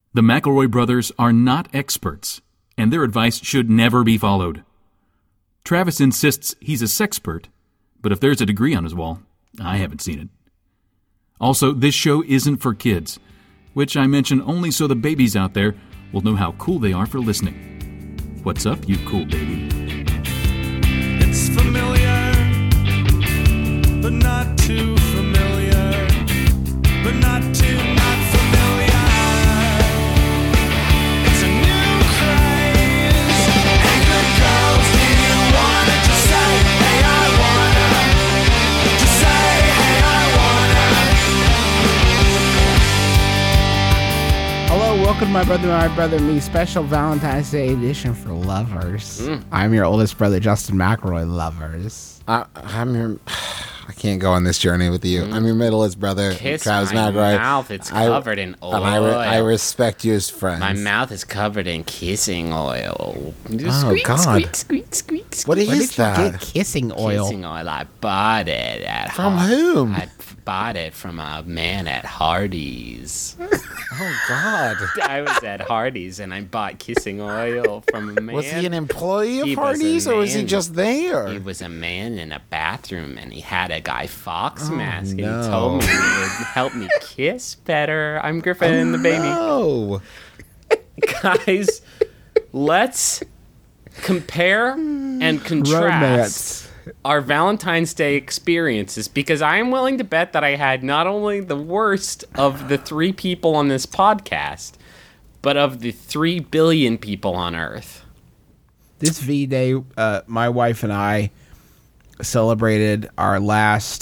The McElroy brothers are not experts, and their advice should never be followed. Travis insists he's a sexpert, but if there's a degree on his wall, I haven't seen it. Also, this show isn't for kids, which I mention only so the babies out there will know how cool they are for listening. What's up, you cool baby? It's familiar, but not too familiar, but not too not familiar. It's a new craze. Hey, good girls, do you wanna just say, hey, I wanna? Just say, hey, I wanna. Hello, welcome to My Brother and Me special Valentine's Day edition for lovers. I'm your oldest brother, Justin McElroy, lovers. I'm your... I can't go on this journey with you. I'm your middleest brother, Kiss Travis my McElroy. mouth. It's covered in oil. And I respect you as friends. My mouth is covered in kissing oil. Oh, God. Squeak. What Where is did you that? get kissing oil? Kissing oil. I bought it at From whom? I bought it from a man at Hardee's. Oh, God. I was at Hardee's and I bought kissing oil from a man. Was he an employee of He was a Hardee's, or was he man. just there? He was a man in a bathroom and he had a Guy Fawkes mask. And no. he told me it would help me kiss better. I'm Griffin, the baby. Oh, Guys, let's compare and contrast Romance. our Valentine's Day experiences, because I am willing to bet that I had not only the worst of the 3 people on this podcast, but of the 3 billion people on Earth. This V-Day, my wife and I celebrated our last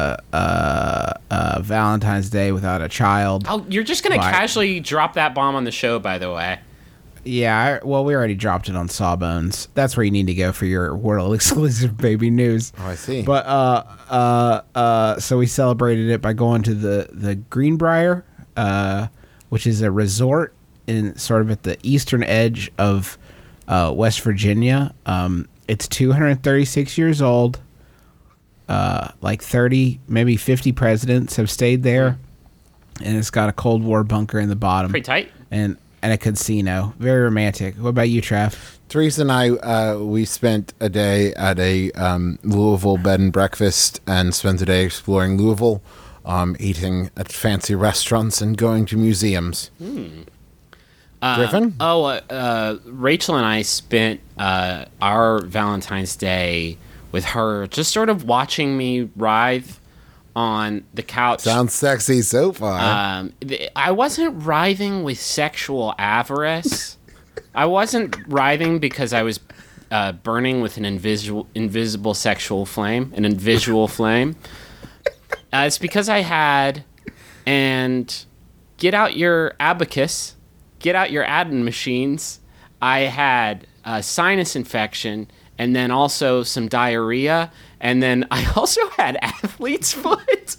Valentine's Day without a child. Oh, you're just going to Why? casually drop that bomb on the show, by the way. Yeah, well, we already dropped it on Sawbones. That's where you need to go for your world exclusive baby news. I see. But so we celebrated it by going to the Greenbrier, which is a resort in sort of at the eastern edge of West Virginia. It's 236 years old. Like 30, maybe 50 presidents have stayed there, and it's got a Cold War bunker in the bottom. Pretty tight. And a casino. Very romantic. What about you, Trav? Teresa and I, we spent a day at a Louisville bed and breakfast and spent the day exploring Louisville, eating at fancy restaurants and going to museums. Griffin? Rachel and I spent our Valentine's Day with her just sort of watching me writhe on the couch. Sounds sexy so far. I wasn't writhing with sexual avarice. I wasn't writhing because I was burning with an invisible sexual flame, an invisual flame. It's because I had, and get out your abacus, get out your Aden machines. I had a sinus infection, and then also some diarrhea, and then I also had athlete's foot.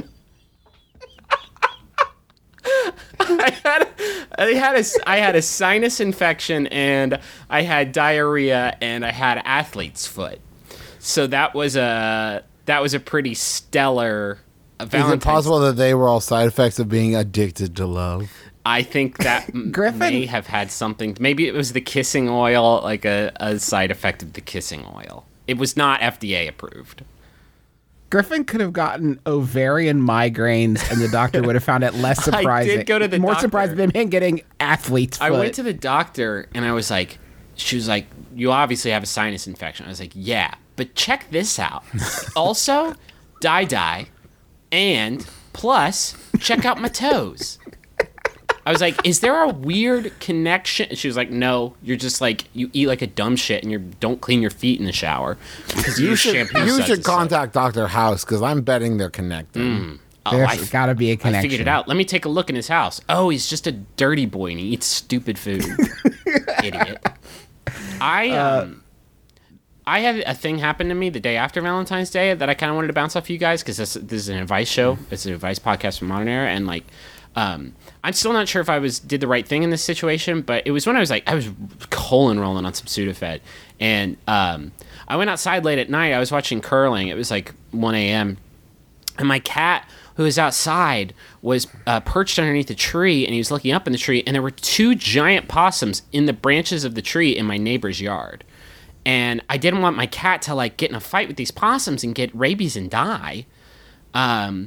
I had a sinus infection, and I had diarrhea, and I had athlete's foot. So that was a pretty stellar Valentine's. Is it possible that they were all side effects of being addicted to love? I think that Griffin? may have had something. Maybe it was the kissing oil, like a side effect of the kissing oil. It was not FDA approved. Griffin could have gotten ovarian migraines, and the doctor would have found it less surprising. I did go to the More doctor. surprised than him getting athlete's foot. I went to the doctor, and I was like, she was like, you obviously have a sinus infection. I was like, yeah, but check this out. Also, die, and plus, check out my toes. I was like, is there a weird connection? She was like, no, you're just like, you eat like a dumb shit and you don't clean your feet in the shower. Because you You should contact Dr. House, because I'm betting they're connected. There's got to be a connection. I figured it out. Let me take a look in his house. Oh, he's just a dirty boy and he eats stupid food. Idiot. I had a thing happen to me the day after Valentine's Day that I kind of wanted to bounce off you guys, because this is an advice show. It's an advice podcast from Modern Era, and like, I'm still not sure if I did the right thing in this situation, but it was when I was colon rolling on some Sudafed, and I went outside late at night. I was watching curling. It was like 1 a.m. and my cat who was outside was perched underneath a tree, and he was looking up in the tree, and there were 2 giant possums in the branches of the tree in my neighbor's yard. And I didn't want my cat to like get in a fight with these possums and get rabies and die. And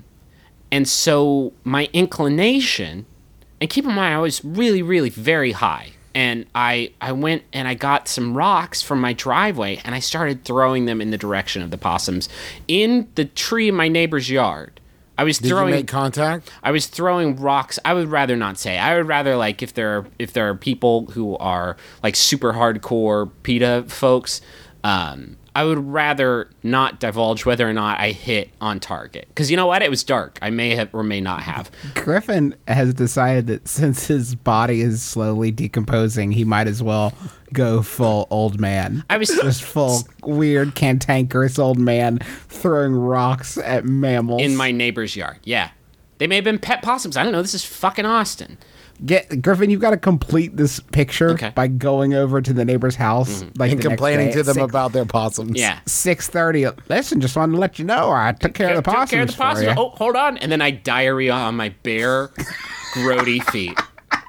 so my inclination, and keep in mind I was really, really very high. And I went and I got some rocks from my driveway and I started throwing them in the direction of the possums in the tree in my neighbor's yard. Did you make contact? I was throwing rocks. I would rather not say. I would rather like if there are people who are like super hardcore PETA folks, I would rather not divulge whether or not I hit on target. Because you know what? It was dark. I may have or may not have. Griffin has decided that since his body is slowly decomposing, he might as well go full old man. I was Just full weird, cantankerous old man throwing rocks at mammals. in my neighbor's yard. Yeah. They may have been pet possums. I don't know. This is fucking Austin. Griffin, you've got to complete this picture Okay. by going over to the neighbor's house, like And the next complaining day to at them about their possums. Yeah. 6:30. Listen, just wanted to let you know I took care of the possums. Took care of the for possums. you. Oh, hold on. And then I diarrhea on my bare, grody feet.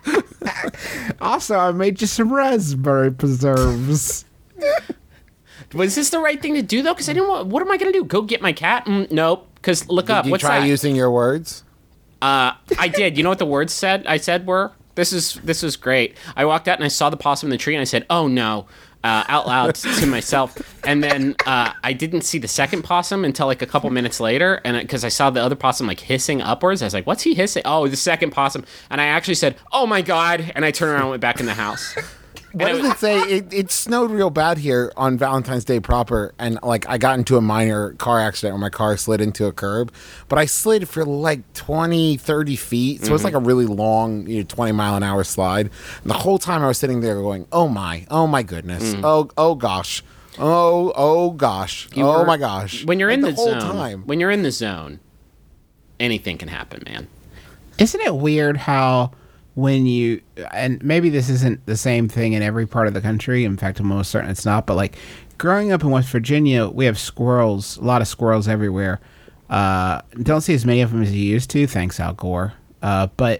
Also, I made you some raspberry preserves. Was this the right thing to do though? Because I didn't want. What am I gonna do? Go get my cat? Nope. Because look up. Did you What's try that? using your words? I did. You know what the words said? I said were this was great. I walked out and I saw the possum in the tree and I said, "Oh no." Out loud to myself, and then I didn't see the second possum until like a couple minutes later, and because I saw the other possum like hissing upwards, I was like, "What's he hissing?" Oh, the second possum, and I actually said, "Oh my god!" and I turned around and went back in the house. What does it say? It snowed real bad here on Valentine's Day proper, and like I got into a minor car accident where my car slid into a curb, but I slid for like 20, 30 feet, so it's like a really long 20-mile-an-hour slide. And the whole time I was sitting there going, oh my goodness, oh gosh, oh gosh, You oh were- my gosh. When you're Like, in the whole zone, time. when you're in the zone, anything can happen, man. Isn't it weird how when you, and maybe this isn't the same thing in every part of the country, in fact I'm almost certain it's not, but like growing up in West Virginia, we have squirrels, a lot of squirrels everywhere. Don't see as many of them as you used to, thanks Al Gore. But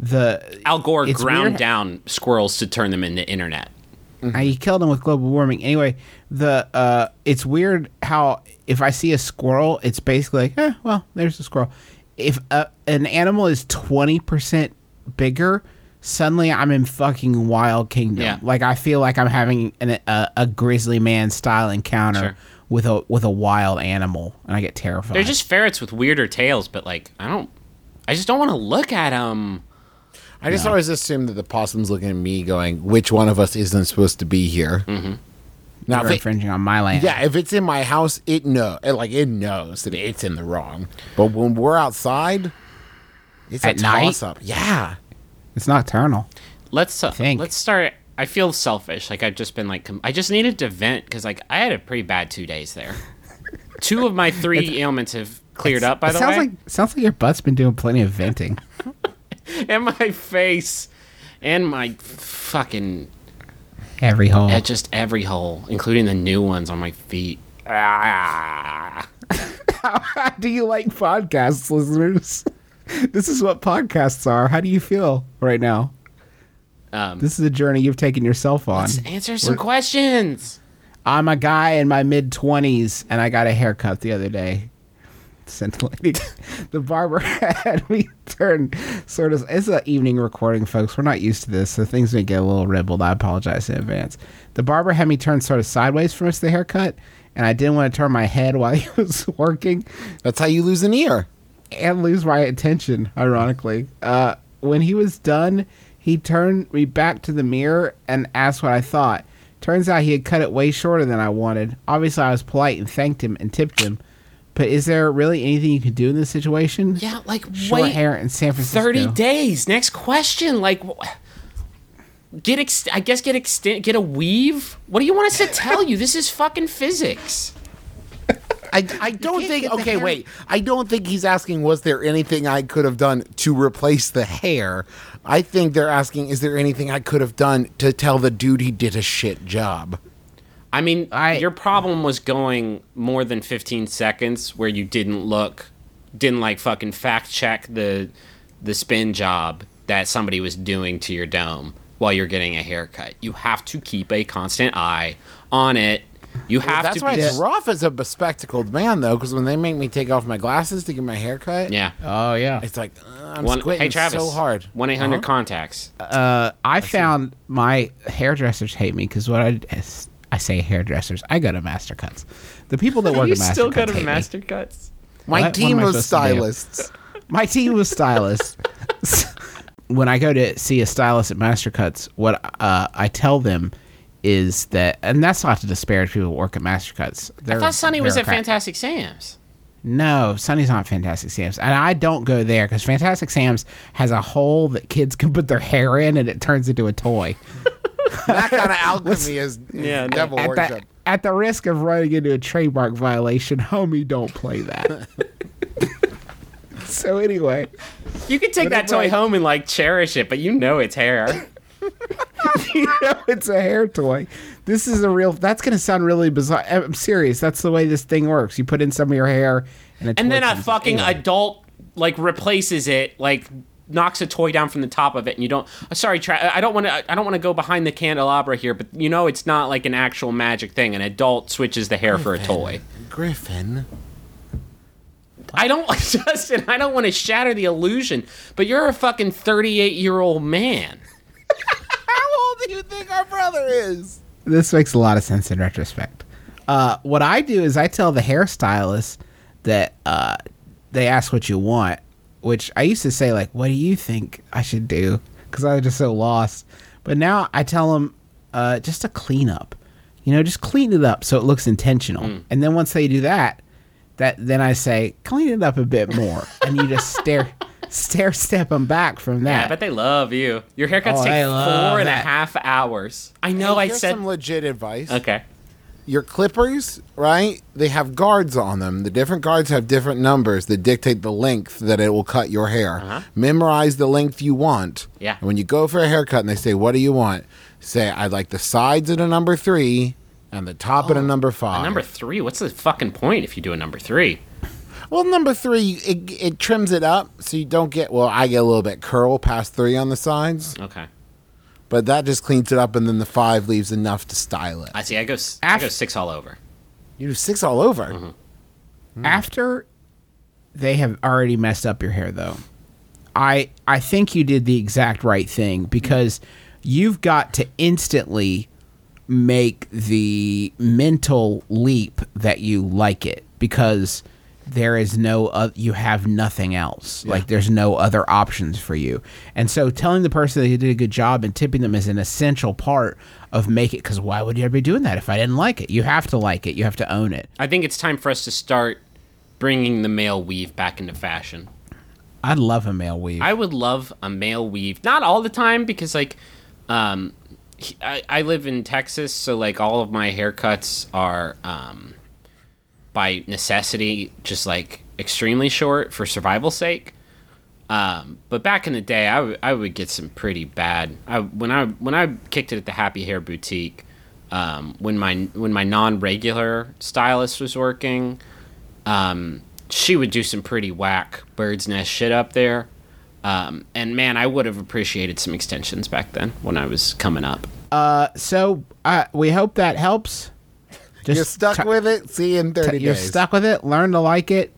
Al Gore it's ground weird- down squirrels to turn them into internet. He killed them with global warming. Anyway, it's weird how if I see a squirrel, it's basically like, well, there's a squirrel. If an animal is 20% bigger, suddenly I'm in fucking Wild Kingdom. Yeah. Like I feel like I'm having a grizzly man style encounter Sure. with a wild animal, and I get terrified. They're just ferrets with weirder tails, but like I just don't want to look at them. I just always assume that the possum's looking at me going, which one of us isn't supposed to be here? Mm-hmm. Now, You're if it- infringing on my land. yeah, if it's in my house, it knows that it's in the wrong. But when we're outside, it's At a night? toss-up. Yeah. It's nocturnal. Let's think. let's start. I feel selfish. Like I've just been like I just needed to vent because like I had a pretty bad 2 days there. 2 of my 3 ailments have cleared up. By the way, Sounds like your butt's been doing plenty of venting. and my face, and my fucking Every hole. at just every hole, including the new ones on my feet. Ah. Do you like podcasts, listeners? This is what podcasts are. How do you feel right now? This is a journey you've taken yourself on. Let's answer some questions. I'm a guy in my mid-20s, and I got a haircut the other day. Scintillating. The barber had me turn sort of... It's an evening recording, folks. We're not used to this, so things may get a little ribbled. I apologize in advance. The barber had me turn sort of sideways for most of the haircut, and I didn't want to turn my head while he was working That's how you lose an ear. and lose my attention, ironically. When he was done, he turned me back to the mirror and asked what I thought. Turns out he had cut it way shorter than I wanted. Obviously, I was polite and thanked him and tipped him. But is there really anything you can do in this situation? Yeah, like Short wait hair in San Francisco. 30 days. Next question. Like get a weave. What do you want us to tell you? This is fucking physics. I don't think. Okay, wait. I don't think he's asking, was there anything I could have done to replace the hair? I think they're asking, is there anything I could have done to tell the dude he did a shit job? I mean, your problem was going more than 15 seconds where you didn't look didn't like fucking fact check the spin job that somebody was doing to your dome while you're getting a haircut. You have to keep a constant eye on it. You have That's to why be it's rough as a bespectacled man, though, because when they make me take off my glasses to get my hair cut, Yeah. Oh yeah. it's like I'm Hey squinting Travis, so hard. 1-800 contacts. I found my hairdressers hate me because I say hairdressers. I go to Master Cuts. The people that work at Master Cuts hate me. Cuts? My What? team What am I was supposed to do? stylists. My team was stylists. When I go to see a stylist at Master Cuts, what I tell them is that, and that's not to disparage people who work at Master Cuts. I thought Sonny was at Fantastic. Fantastic Sam's. No, Sonny's not Fantastic Sam's. And I don't go there because Fantastic Sam's has a hole that kids can put their hair in and it turns into a toy. That kind of alchemy is Yeah, devil At worship. at the risk of running into a trademark violation, homie, don't play that. So anyway, You could take that toy home and like cherish it, but you know it's hair. it's a hair toy. This is a real. That's gonna sound really bizarre. I'm serious. That's the way this thing works. You put in some of your hair, And then a fucking adult like replaces it, like knocks a toy down from the top of it, and you don't. Sorry, I don't want to go behind the candelabra here, but you know it's not like an actual magic thing. An adult switches the hair for a toy. Griffin. I don't, Justin. I don't want to shatter the illusion, but you're a fucking 38-year-old man. How old do you think our brother is? This makes a lot of sense in retrospect. What I do is I tell the hairstylist that they ask what you want, which I used to say like, "What do you think I should do?" Because I was just so lost. But now I tell them just a cleanup. You know, just clean it up so it looks intentional. And then once they do that, then I say, clean it up a bit more, and you just step them back from that. Yeah, I bet they love you. Your haircuts Oh, take they love 4.5 hours. I know. Hey, I here's said some legit advice. okay. Your clippers, right? They have guards on them. The different guards have different numbers that dictate the length that it will cut your hair. Memorize the length you want. Yeah. And when you go for a haircut and they say, "What do you want?" Say, "I'd like the sides at a number 3 and the top at a number 5." Number 3. What's the fucking point if you do a number 3? Well, number 3, it trims it up so you don't get. Well, I get a little bit curl past 3 on the sides, Okay. but that just cleans it up, and then the 5 leaves enough to style it. I see. I go 6 all over. You do 6 all over. Mm-hmm. After they have already messed up your hair, though, I think you did the exact right thing because you've got to instantly make the mental leap that you like it because there is you have nothing else. Like there's no other options for you. And so telling the person that you did a good job and tipping them is an essential part of make it, because why would you ever be doing that if I didn't like it? You have to like it. You have to own it. I think it's time for us to start bringing the male weave back into fashion. I'd love a male weave. I would love a male weave. Not all the time because like I live in Texas, so like all of my haircuts are by necessity just like extremely short for survival's sake. But back in the day, I would get some pretty bad. When I kicked it at the Happy Hair Boutique, when my non-regular stylist was working, she would do some pretty whack bird's nest shit up there. And man, I would have appreciated some extensions back then when I was coming up. So we hope that helps. You're stuck with it. See you in 30 You're days. stuck with it. Learn to like it.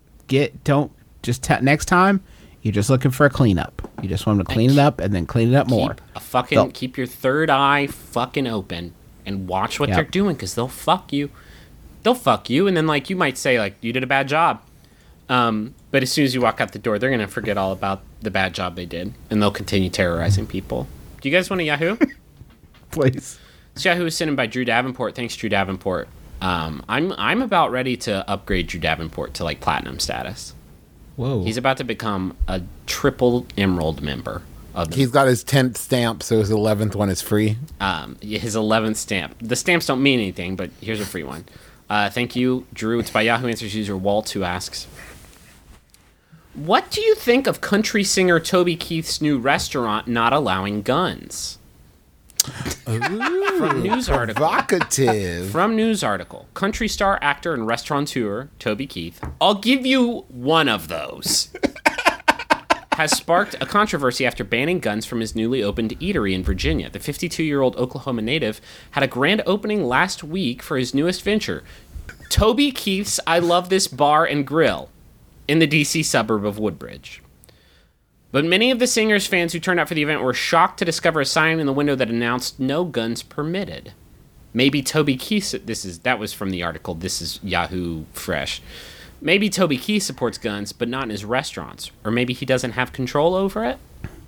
Next time. You're just looking for a cleanup. You just want them to clean it up and then clean it up more. Keep your third eye fucking open and watch what Yep. they're doing because they'll fuck you. They'll fuck you, and then like you might say like you did a bad job. But as soon as you walk out the door, they're gonna forget all about the bad job they did, and they'll continue terrorizing people. Do you guys want a Yahoo? Please. This Yahoo is sent in by Drew Davenport. Thanks, Drew Davenport. I'm about ready to upgrade Drew Davenport to like platinum status. Whoa. He's about to become a triple emerald member of the, He's got his 10th stamp, so his 11th one is free. his 11th stamp. The stamps don't mean anything, but here's a free one. Thank you, Drew. It's by Yahoo Answers user Walt, who asks, what do you think of country singer Toby Keith's new restaurant not allowing guns? From news article. Provocative. From news article. Country star, actor, and restaurateur Toby Keith. I'll give you one of those. Has sparked a controversy after banning guns from his newly opened eatery in Virginia. The 52-year-old Oklahoma native had a grand opening last week for his newest venture, Toby Keith's I Love This Bar and Grill, in the D.C. suburb of Woodbridge. But many of the singer's fans who turned out for the event were shocked to discover a sign in the window that announced no guns permitted. Maybe Toby Keith, that was from the article, this is Yahoo Fresh. Maybe Toby Keith supports guns, but not in his restaurants. Or maybe he doesn't have control over it?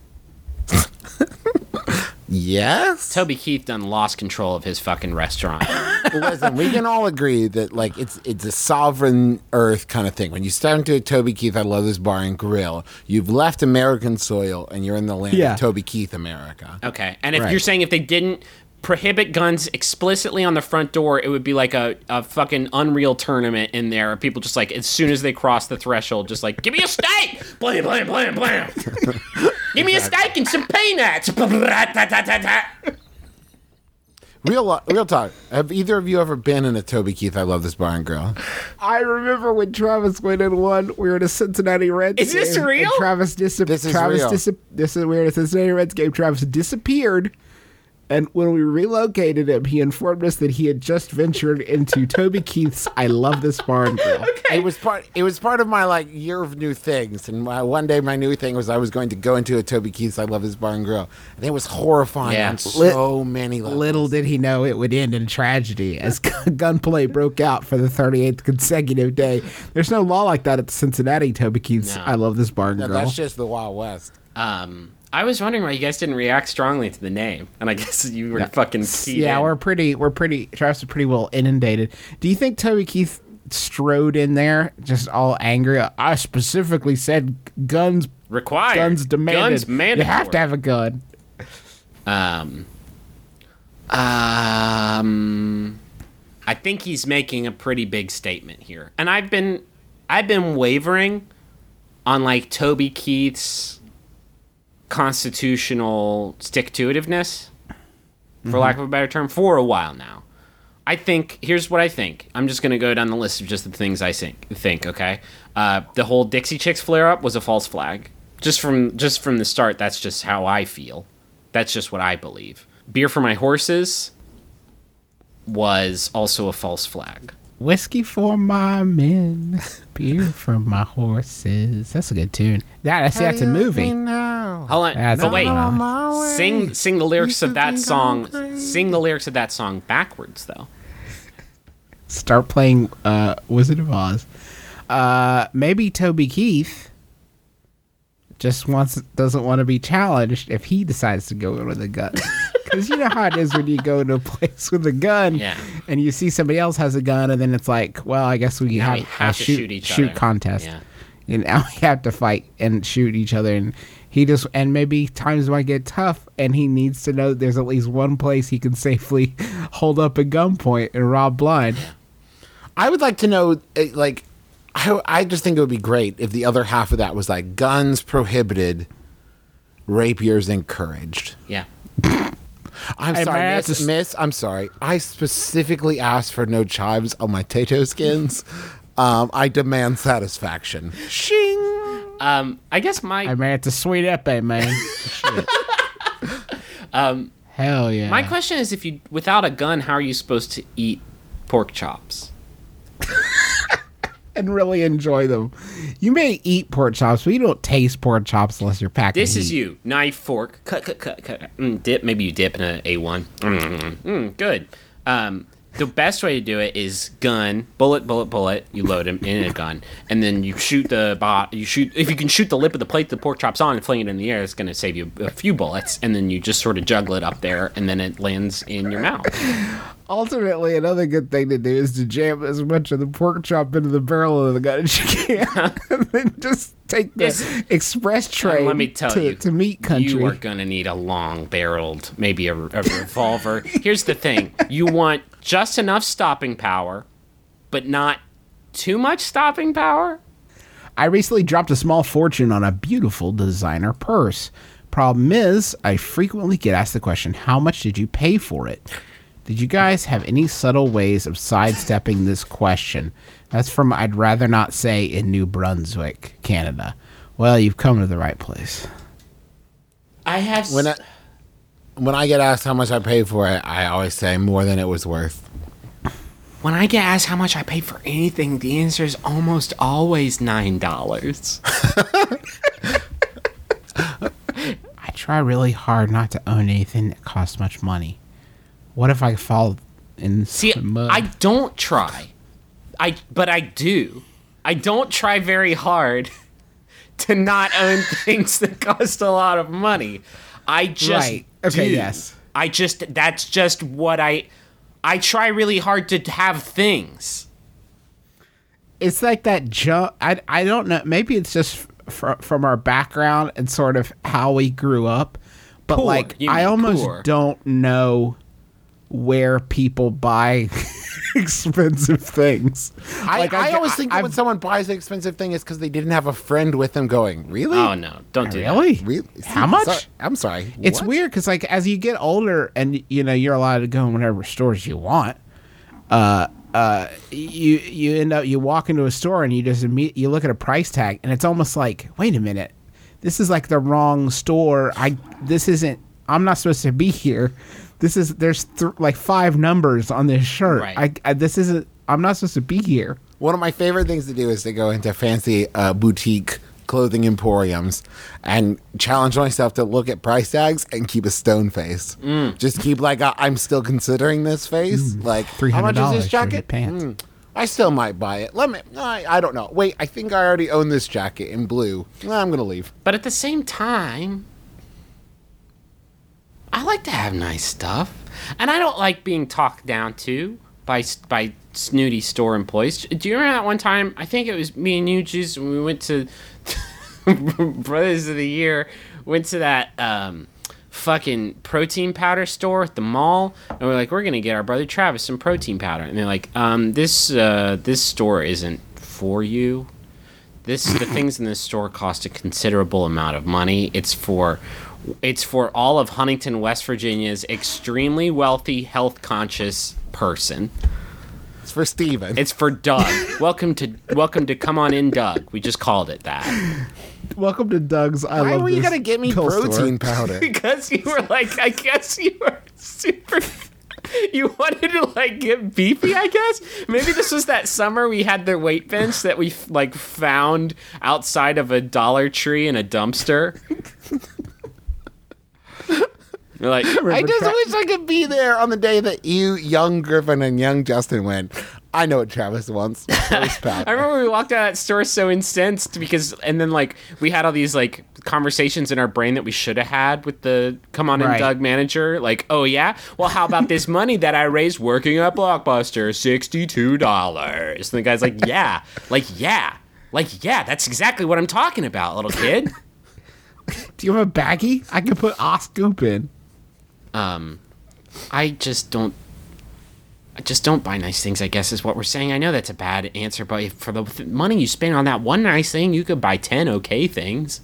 Yes. Toby Keith done lost control of his fucking restaurant. Listen, we can all agree that like it's a sovereign earth kind of thing. When you step into a Toby Keith, I Love This Bar and Grill, you've left American soil and you're in the land Yeah. of Toby Keith, America. Okay, and if Right. you're saying if they didn't prohibit guns explicitly on the front door, it would be like a fucking Unreal tournament in there. People just like, as soon as they cross the threshold, just like, give me a steak! Blam, blam, blam, blam. Give me a steak and some peanuts! Real talk. Have either of you ever been in a Toby Keith, I Love This Bar and Grill? I remember when Travis went in one. We were at a Cincinnati Reds Is this game, real? And Travis This is real. we were at a Cincinnati Reds game. Travis disappeared. And when we relocated him, he informed us that he had just ventured into Toby Keith's I Love This Bar and Grill. It was part of my like year of new things, and one day my new thing was I was going to go into a Toby Keith's I Love This Bar and Grill, and it was horrifying Yeah. on so many levels. Little did he know it would end in tragedy as gunplay broke out for the 38th consecutive day. There's no law like that at the Cincinnati Toby Keith's No. I Love This Bar and No, Grill. that's just the Wild West. I was wondering why you guys didn't react strongly to the name, and I guess you were fucking keyed Yeah, in. we're pretty. Travis is pretty well inundated. Do you think Toby Keith strode in there just all angry? I specifically said guns required. Guns demanded. Guns mandatory. You have to have a gun. I think he's making a pretty big statement here, and I've been wavering on like Toby Keith's constitutional stick-to-itiveness, for lack of a better term, for a while now. I think, here's what I think. I'm just going to go down the list of just the things I think, okay? The whole Dixie Chicks flare-up was a false flag. Just from the start, that's just how I feel. That's just what I believe. Beer for My Horses was also a false flag. Whiskey for my men, beer for my horses. That's a good tune. That's a movie. Hold on, That's but wait. a- Sing the lyrics of that song. Sing the lyrics of that song backwards, though. Start playing Wizard of Oz. Maybe Toby Keith just doesn't want to be challenged if he decides to go in with a gun. Because you know how it is when you go to a place with a gun, Yeah. and you see somebody else has a gun, and then it's like, well, I guess we Now have we have a to shoot each other. contest. Yeah. And now we have to fight and shoot each other, and maybe times might get tough, and he needs to know that there's at least one place he can safely hold up a gunpoint and rob blind. I would like to know, like, I just think it would be great if the other half of that was like guns prohibited, rapiers encouraged. Yeah. I'm Hey, sorry, man, miss, that's a- miss. I'm sorry. I specifically asked for no chives on my Tato skins. I demand satisfaction. Shing. I guess my Hey, man, it's a sweet epe, man. Shit. Hell yeah. my question is, if you without a gun, how are you supposed to eat pork chops? and really enjoy them. You may eat pork chops, but you don't taste pork chops unless you're packed. This is you. Knife, fork, cut. Dip. Maybe you dip in an A1. Good. The best way to do it is gun, bullet. You load him in a gun, and then you shoot the bot. You shoot if you can shoot the lip of the plate the pork chop's on and fling it in the air. It's going to save you a few bullets, and then you just sort of juggle it up there, and then it lands in your mouth. Ultimately, another good thing to do is to jam as much of the pork chop into the barrel of the gun as you can, and then just take the This- express train Let me tell you, to meat country. you are going to need a long-barreled, maybe a revolver. Here's the thing. You want just enough stopping power, but not too much stopping power. I recently dropped a small fortune on a beautiful designer purse. Problem is, I frequently get asked the question, how much did you pay for it? Did you guys have any subtle ways of sidestepping this question? That's from I'd rather not say in New Brunswick, Canada. Well, you've come to the right place. I have. When I get asked how much I paid for it, I always say more than it was worth. When I get asked how much I paid for anything, the answer is almost always $9. I try really hard not to own anything that costs much money. What if I fall in See, mud? I don't try. But I do. I don't try very hard to not own things that cost a lot of money. I just Right. Okay, do. yes. That's just what I try really hard to have things. It's like that jump. I don't know. Maybe it's just from our background and sort of how we grew up. But Poor. like, You I mean almost poor. don't know where people buy expensive things. I always think that I've- when someone buys an expensive thing, it's because they didn't have a friend with them going, really? Oh no, don't do that. Really? Really? How much? I'm sorry. It's What? weird because like as you get older and you're allowed to go in whatever stores you want. You end up you walk into a store and you just you look at a price tag and it's almost like, wait a minute, this is like the wrong store. I'm not supposed to be here. There's like 5 numbers on this shirt. Right. I'm not supposed to be here. One of my favorite things to do is to go into fancy boutique clothing emporiums and challenge myself to look at price tags and keep a stone face. Just keep like I'm still considering this face. Like, how much is $300 this for jacket? your pants. I still might buy it. I don't know. Wait, I think I already own this jacket in blue. I'm gonna leave. But at the same time, I like to have nice stuff, and I don't like being talked down to by snooty store employees. Do you remember that one time? I think it was me and you, Juice, when we went to Brothers of the Year. Went to that fucking protein powder store at the mall, and we're like, we're gonna get our brother Travis some protein powder, and they're like, this store isn't for you. The things in this store cost a considerable amount of money. It's for all of Huntington, West Virginia's extremely wealthy, health-conscious person. It's for Steven. It's for Doug. Welcome to Come On In, Doug. We just called it that. Welcome to Doug's. Why were you gonna get me protein powder? Because you were like, I guess you were super... You wanted to, like, get beefy, I guess? Maybe this was that summer we had the weight bench that we, like, found outside of a Dollar Tree in a dumpster. You're like, I just wish I could be there on the day that you, young Griffin, and young Justin went, I know what Travis wants. Roast powder. I remember we walked out of that store so incensed and then like we had all these like conversations in our brain that we should have had with the Come On In Right. Doug manager. Like, oh yeah? Well, how about this money that I raised working at Blockbuster? $62. And the guy's like, yeah. That's exactly what I'm talking about, little kid. Do you have a baggie? I can put a scoop in. I just don't buy nice things, I guess, is what we're saying. I know that's a bad answer, but if for the money you spend on that one nice thing, you could buy 10 okay things.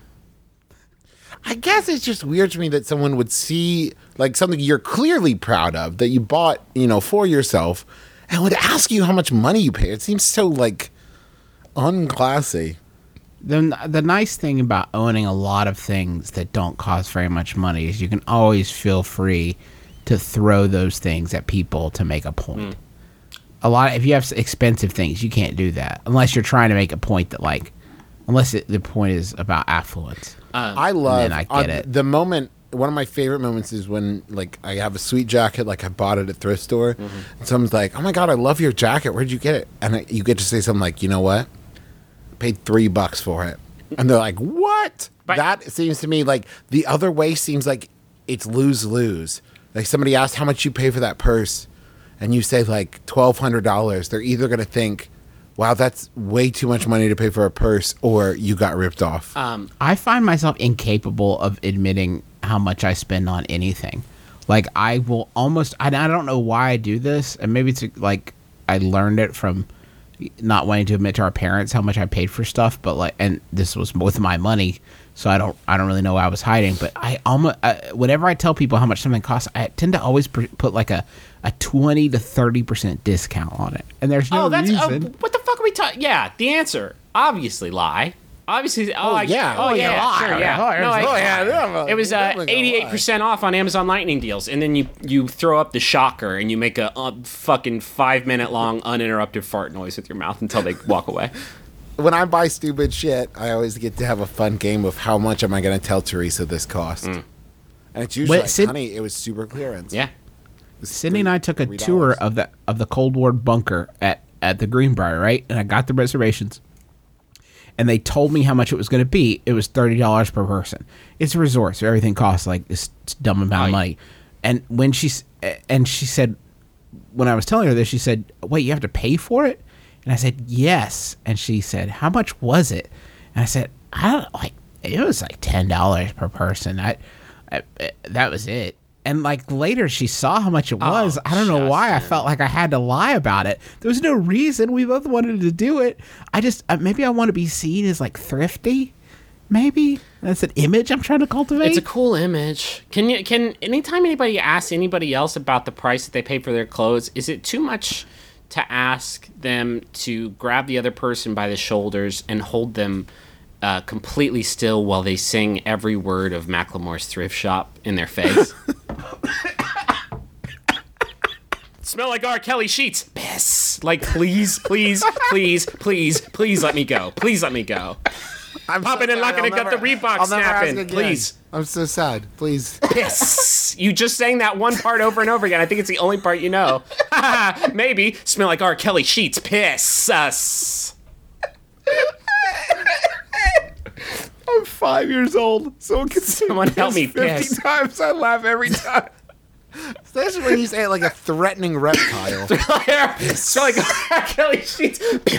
I guess it's just weird to me that someone would see like something you're clearly proud of that you bought, for yourself, and would ask you how much money you pay. It seems so like unclassy. The nice thing about owning a lot of things that don't cost very much money is you can always feel free to throw those things at people to make a point. If you have expensive things, you can't do that unless you're trying to make a point that the point is about affluence. I love then I get it. the moment. One of my favorite moments is when like I have a sweet jacket, like I bought it at thrift store, and someone's like, "Oh my god, I love your jacket. Where'd you get it?" And you get to say something like, "You know what? Paid $3 for it," and they're like, "What?" But- that seems to me like the other way seems like it's lose-lose. Like somebody asked how much you pay for that purse, and you say like $1,200. They're either gonna think, "Wow, that's way too much money to pay for a purse," or you got ripped off. I find myself incapable of admitting how much I spend on anything. Like I will almost, I don't know why I do this, and maybe it's like I learned it from not wanting to admit to our parents how much I paid for stuff, but like, and this was with my money so I don't really know what I was hiding. But I almost whenever I tell people how much something costs, I tend to always put like a 20 to 30% discount on it, and there's no reason. What the fuck are we talking? Yeah, the answer obviously lie. Obviously, yeah. sure, yeah. It was definitely gonna 88% off on Amazon Lightning deals, and then you throw up the shocker and you make a fucking 5-minute long uninterrupted fart noise with your mouth until they walk away. When I buy stupid shit, I always get to have a fun game of how much am I going to tell Teresa this cost. And it's usually honey, it was super clearance. Yeah. Sydney and I took a $3. tour of the Cold War bunker at the Greenbrier, right? And I got the reservations. And they told me how much it was going to be. It was $30 per person. It's a resort, so everything costs like this dumb amount of money. And when she said, when I was telling her this, she said, "Wait, you have to pay for it?" And I said, "Yes." And she said, "How much was it?" And I said, it was like $10 per person. That was it. And like later she saw how much it was. I don't know why I felt like I had to lie about it. There was no reason. We both wanted to do it. I just maybe I want to be seen as like thrifty. Maybe that's an image I'm trying to cultivate. It's a cool image. Can anytime anybody asks anybody else about the price that they pay for their clothes, is it too much to ask them to grab the other person by the shoulders and hold them completely still while they sing every word of Macklemore's Thrift Shop in their face? Smell like R. Kelly sheets. Piss. Like, please, please, please, please, please let me go. Please let me go. I'm popping and locking and got the Reebok snapping. Please. I'm so sad. Please. Piss. You just sang that one part over and over again. I think it's the only part you know. Maybe. Smell like R. Kelly sheets. Piss us. I'm 5 years old. Someone help me 50 piss. times. I laugh every time. Especially when you say it like a threatening reptile. Smell like R. Kelly sheets.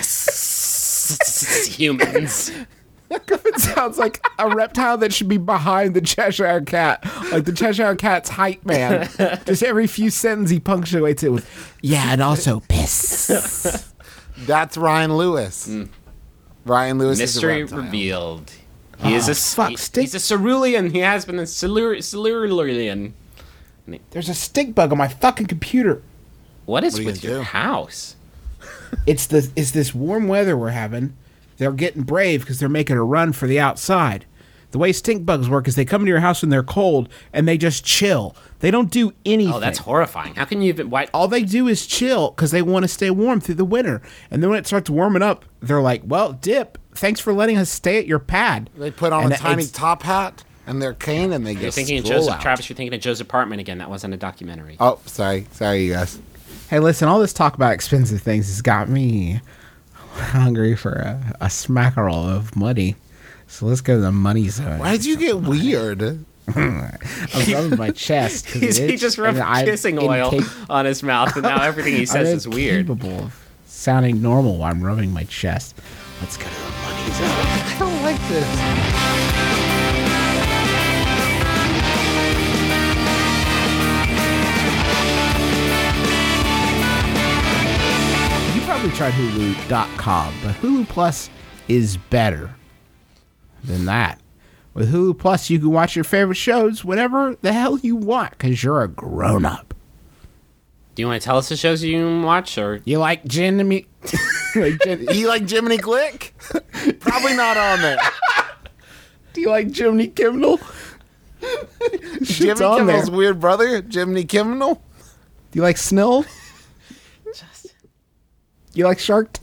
Piss. Humans. It sounds like a reptile that should be behind the Cheshire Cat. Like the Cheshire Cat's hype man. Just every few sentences he punctuates it with, yeah, and also piss. That's Ryan Lewis. Ryan Lewis Mystery is a reptile. revealed. He is a he's a cerulean. He has been a cerulean. There's a stink bug on my fucking computer. What is What are you with gonna your do? house? It's this warm weather we're having. They're getting brave because they're making a run for the outside. The way stink bugs work is they come into your house when they're cold and they just chill. They don't do anything. Oh, that's horrifying. How can you even? Why? All they do is chill because they want to stay warm through the winter. And then when it starts warming up, they're like, well, Dip, thanks for letting us stay at your pad. They put on And a tiny it's- top hat and their cane and they You're just thinking of stroll Joseph. out. Travis, you're thinking of Joe's apartment again. That wasn't a documentary. Oh, sorry, you guys. Hey, listen, all this talk about expensive things has got me hungry for a smackerel of money. So let's go to the money zone. Why did you get weird? I'm rubbing my chest. 'cause it He itched, just rubbed and I'm kissing oil on his mouth, and now everything he says I'm is weird. incapable of sounding normal while I'm rubbing my chest. Let's go to the money zone. I don't like this. You probably tried Hulu.com, but Hulu Plus is better than that. With Hulu Plus, you can watch your favorite shows whenever the hell you want because you're a grown up. Do you want to tell us the shows you can watch, or You like Jiminy? You like Jiminy Glick? Probably not on there. Do you like Jiminy Kimmel? Jimmy on Kimmel's there. weird brother, Jiminy Kimmel. Do you like Snill? You like sharks?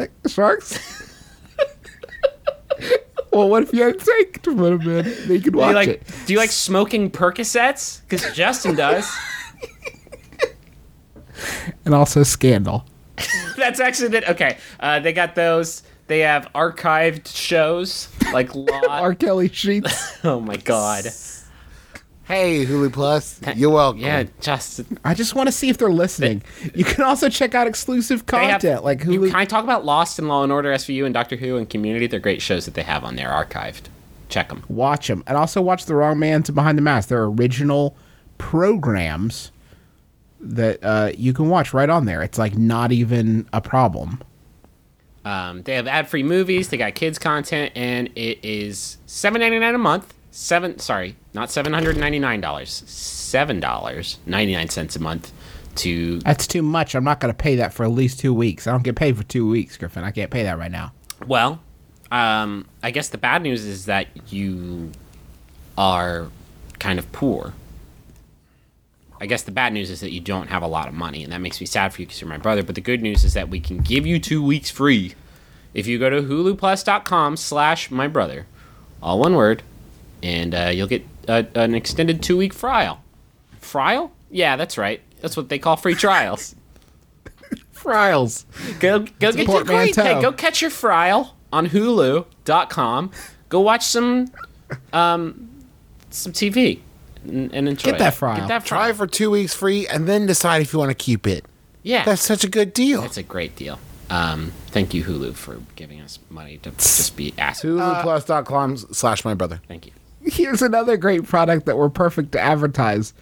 Well, what if you had steak to put them in? Then you could watch it. do you like smoking Percocets? Because Justin does. And also Scandal. That's actually it. Okay, they got those. They have archived shows like Law. R. Kelly Sheets. Oh my god. Hey, Hulu Plus, you're welcome. Yeah, Justin. I just want to see if they're listening. You can also check out exclusive They have, content like you Hulu. can I talk about Lost and Law and Order SVU and Doctor Who and Community? They're great shows that they have on there, archived. Check them. Watch them. And also watch The Wrong Man to Behind the Mask. They're original programs that you can watch right on there. It's like not even a problem. They have ad-free movies. They got kids content, and it is $7.99 a month. not $799, $7.99 a month to. That's too much. I'm not going to pay that for at least 2 weeks. I don't get paid for 2 weeks, Griffin. I can't pay that right now. Well, I guess the bad news is that you are kind of poor. I guess the bad news is that you don't have a lot of money, and that makes me sad for you because you're my brother. But the good news is that we can give you 2 weeks free if you go to huluplus.com/mybrother, all one word, and you'll get an extended 2-week trial. Trial? Yeah, that's right. That's what they call free trials. Friles. Go get your portmanteau. Hey, go catch your trial on Hulu.com. Go watch some TV and enjoy. Get that it. frile. Get that Try file. for 2 weeks free and then decide if you want to keep it. Yeah, That's such a good deal. that's a great deal. Thank you, Hulu, for giving us money to just be asked. HuluPlus.com/mybrother. Thank you. Here's another great product that we're perfect to advertise.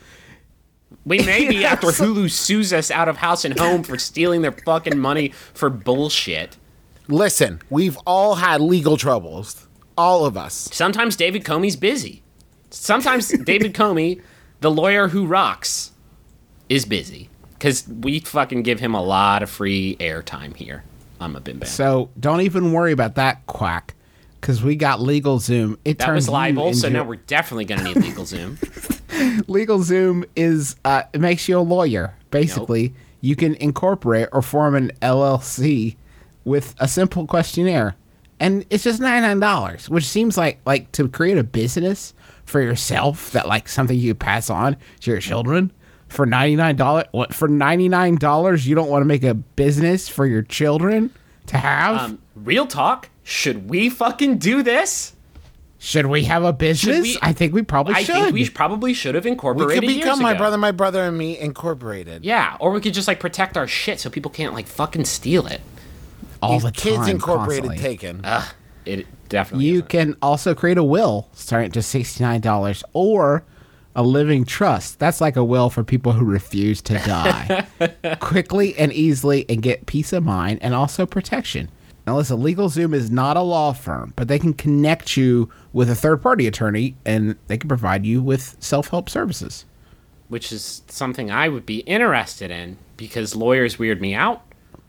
We may be after Hulu sues us out of house and home for stealing their fucking money for bullshit. Listen, we've all had legal troubles. All of us. Sometimes David Comey's busy. Sometimes David Comey, the lawyer who rocks, is busy. Because we fucking give him a lot of free airtime here on my Bim Bam. So don't even worry about that quack, because we got LegalZoom. It That turns was you libel, so into- now we're definitely going to need LegalZoom. LegalZoom is it makes you a lawyer. Basically, you can incorporate or form an LLC with a simple questionnaire, and it's just $99, which seems like to create a business for yourself, that like something you pass on to your children for $99. What, for $99 you don't want to make a business for your children to have? Real talk, should we fucking do this? Should we have a business? we- I think we probably I should. think we probably should have We incorporated could become years ago. my brother and me incorporated. Yeah, or we could just like protect our shit so people can't like fucking steal it. all the Kids time, Incorporated constantly. taken. It definitely You isn't. can also create a will starting at just $69 or a living trust. That's like a will for people who refuse to die quickly and easily and get peace of mind and also protection. Now listen, LegalZoom is not a law firm, but they can connect you with a third-party attorney and they can provide you with self-help services. Which is something I would be interested in because lawyers weird me out.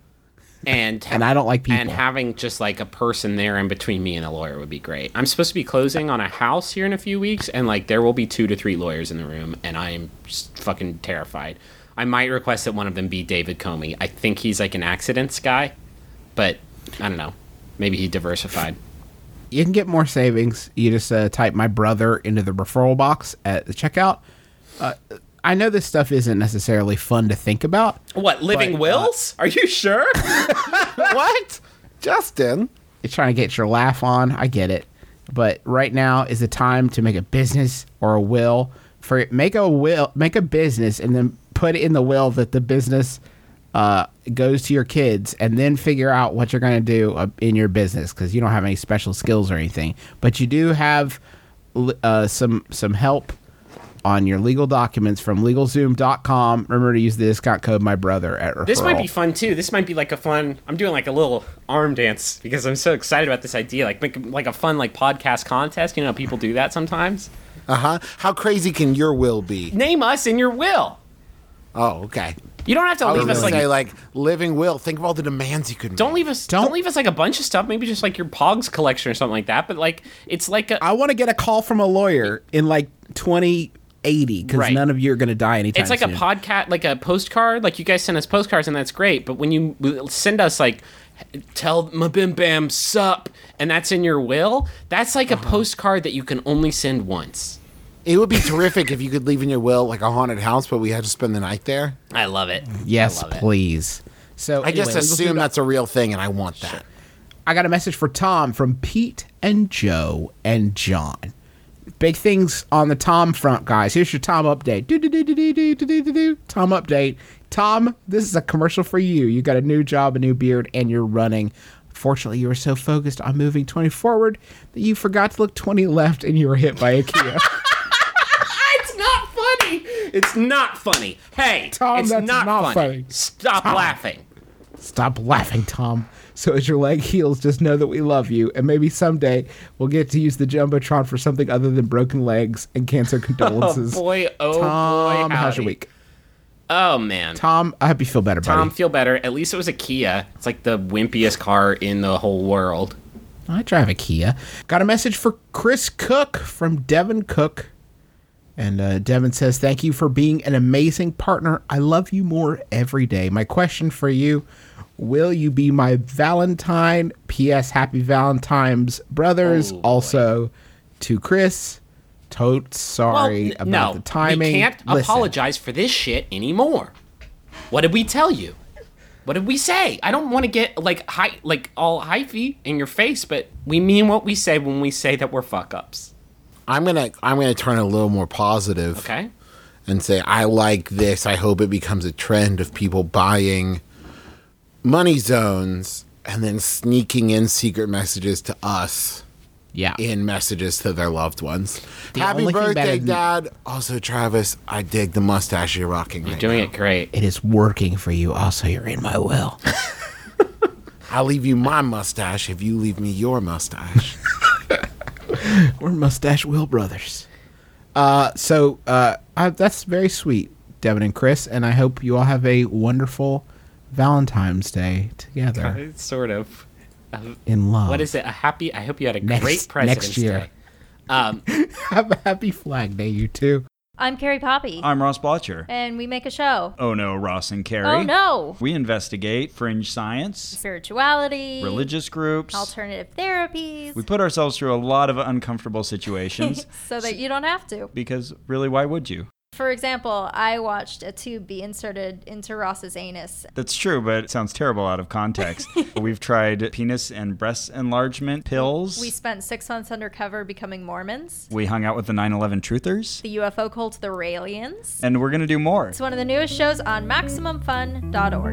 And I don't like people. And having just like a person there in between me and a lawyer would be great. I'm supposed to be closing on a house here in a few weeks, and like there will be 2 to 3 lawyers in the room, and I am just fucking terrified. I might request that one of them be David Comey. I think he's like an accidents guy, but I don't know. Maybe he diversified. You can get more savings. You just type my brother into the referral box at the checkout. I know this stuff isn't necessarily fun to think about. What, living wills? Are you sure? What? Justin? You're trying to get your laugh on. I get it. But right now is the time to make a business or a will. Make a business and then put in the will that the business goes to your kids, and then figure out what you're going to do in your business, because you don't have any special skills or anything. But you do have some help on your legal documents from LegalZoom.com. Remember to use the discount code MyBrother at referral. This might be fun too. This might be like a fun. I'm doing like a little arm dance because I'm so excited about this idea. Like make like a fun like podcast contest. You know, people do that sometimes. How crazy can your will be? Name us in your will. Oh, okay. You don't have to I was leave us gonna like. say living will. Think of all the demands you could Don't make. leave us. Don't leave us like a bunch of stuff. Maybe just like your Pogs collection or something like that. But like it's like a. I want to get a call from a lawyer in like 2080, because Right. none of you are going to die anytime It's like soon. a podcast, like a postcard. Like you guys send us postcards, and that's great. But when you send us like, tell my bim bam sup, and that's in your will, that's like a postcard that you can only send once. It would be terrific if you could leave in your will like a haunted house, but we had to spend the night there. I love it. Yes, I love it. please. So I just anyway, assume that's a real thing, and I want that. I got a message for Tom from Pete and Joe and John. Big things on the Tom front, guys. Here's your Tom update. Tom update. Tom, this is a commercial for you. You got a new job, a new beard, and you're running. Fortunately, you were so focused on moving 20 forward that you forgot to look 20 left, and you were hit by a Kia. It's not funny. It's not funny. Hey, Tom, it's that's not not funny. Stop laughing. Stop laughing, Tom. So as your leg heals, just know that we love you, and maybe someday we'll get to use the Jumbotron for something other than broken legs and cancer condolences. Oh boy, Tom, boy, how's your howdy. week? Oh man. Tom, I hope you feel better, Tom, buddy. feel better. At least it was a Kia. It's like the wimpiest car in the whole world. I drive a Kia. Got a message for Chris Cook from Devin Cook. And Devin says, thank you for being an amazing partner. I love you more every day. My question for you, will you be my Valentine? P.S. Happy Valentine's, brothers. Oh, also, to Chris, totes sorry about the timing. We can't Listen, apologize for this shit anymore. What did we tell you? What did we say? I don't want to get all hyphy in your face, but we mean what we say when we say that we're fuck ups. I'm gonna turn a little more positive. Okay. And say, I like this. I hope it becomes a trend of people buying money zones and then sneaking in secret messages to us yeah. in messages to their loved ones. The Happy only thing better birthday, than- Dad. Also, Travis, I dig the mustache you're rocking You're right doing now. it great. It is working for you. Also, you're in my will. I'll leave you my mustache if you leave me your mustache. We're Mustache Will brothers. That's very sweet, Devin and Chris, and I hope you all have a wonderful Valentine's Day together Sort of. in love. What is it? I hope you had a Next- great President's next year. Day. Have a happy Flag Day, you two. I'm Carrie Poppy, I'm Ross Blotcher. and we make a show. Oh no, Ross and Carrie. Oh no! We investigate fringe science, Spirituality, religious groups. alternative therapies, We put ourselves through a lot of uncomfortable situations so that you don't have to. because really, why would you? For example, I watched a tube be inserted into Ross's anus. That's true, but it sounds terrible out of context. We've tried penis and breast enlargement pills. We spent 6 months undercover becoming Mormons. We hung out with the 9/11 truthers. The UFO cult, the Raelians. And we're going to do more. It's one of the newest shows on MaximumFun.org.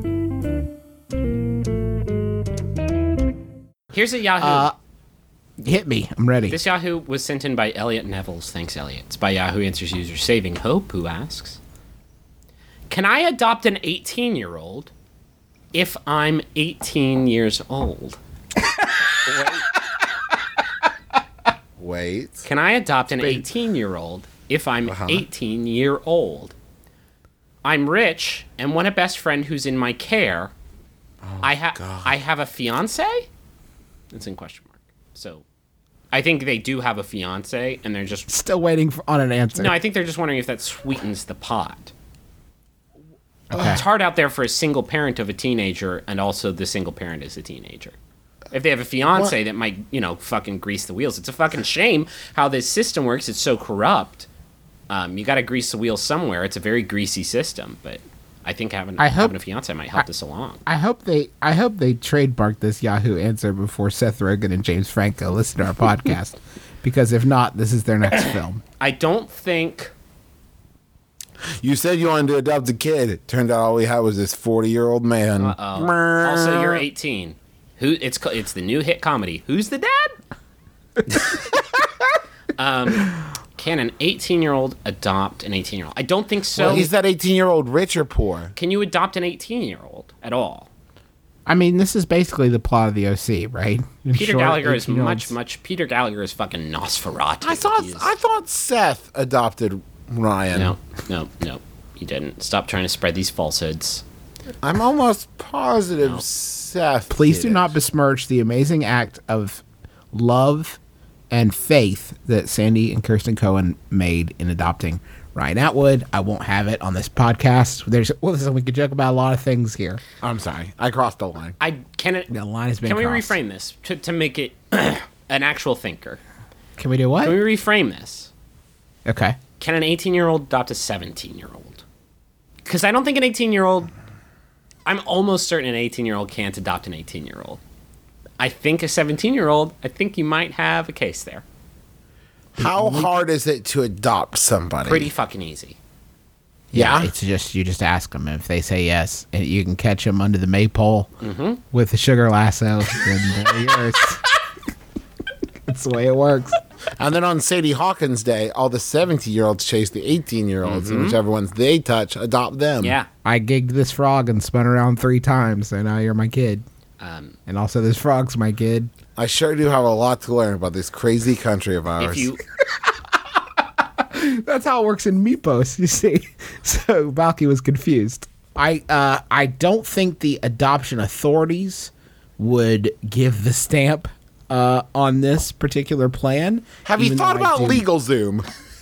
Here's a Yahoo. Hit me. I'm ready. This Yahoo was sent in by Elliot Nevels. Thanks, Elliot. It's by Yahoo Answers user Saving Hope, who asks, can I adopt an 18-year-old if I'm 18 years old? Wait. Can I adopt an 18-year-old if I'm 18-year-old? I'm rich and want a best friend who's in my care. I have a fiance? It's in question mark. So, I think they do have a fiance, and they're just... Still waiting on an answer. No, I think they're just wondering if that sweetens the pot. Okay. It's hard out there for a single parent of a teenager, and also the single parent is a teenager. If they have a fiance that might, fucking grease the wheels. It's a fucking shame how this system works. It's so corrupt. You got to grease the wheels somewhere. It's a very greasy system, but I think having a fiance might help this along. I hope they trademark this Yahoo answer before Seth Rogen and James Franco listen to our podcast, because if not, this is their next film. I don't think... You said you wanted to adopt a kid. Turned out all we had was this 40-year-old man. Also, you're 18. It's the new hit comedy. Who's the dad? Can an 18-year-old adopt an 18-year-old? I don't think so. Well, is that 18-year-old rich or poor? Can you adopt an 18-year-old at all? I mean, this is basically the plot of the OC, right? In Peter short, Gallagher is 18-year-olds. Peter Gallagher is fucking Nosferatu. I thought Seth adopted Ryan. No, he didn't. Stop trying to spread these falsehoods. I'm almost positive Seth. Please did do not it. besmirch the amazing act of love and faith that Sandy and Kirsten Cohen made in adopting Ryan Atwood. I won't have it on this podcast. Listen, we could joke about a lot of things here. I'm sorry. I crossed the line. The line has been Can we crossed. reframe this to make it an actual thinker? Can we do what? Can we reframe this? Okay. Can an 18-year-old adopt a 17-year-old? Because I don't think an 18-year-old... I'm almost certain an 18-year-old can't adopt an 18-year-old. I think a 17-year-old, I think you might have a case there. How hard is it to adopt somebody? Pretty fucking easy. Yeah? It's just, you just ask them. If they say yes, and you can catch them under the maypole with the sugar lasso, then they're yours. That's the way it works. And then on Sadie Hawkins Day, all the 17-year-olds chase the 18-year-olds, and whichever ones they touch, adopt them. Yeah. I gigged this frog and spun around 3 times, and now you're my kid. And also, this frog's my kid. I sure do have a lot to learn about this crazy country of ours. If you That's how it works in Meepos, you see. So Valky was confused. I don't think the adoption authorities would give the stamp on this particular plan. Have you even thought though I about do- LegalZoom?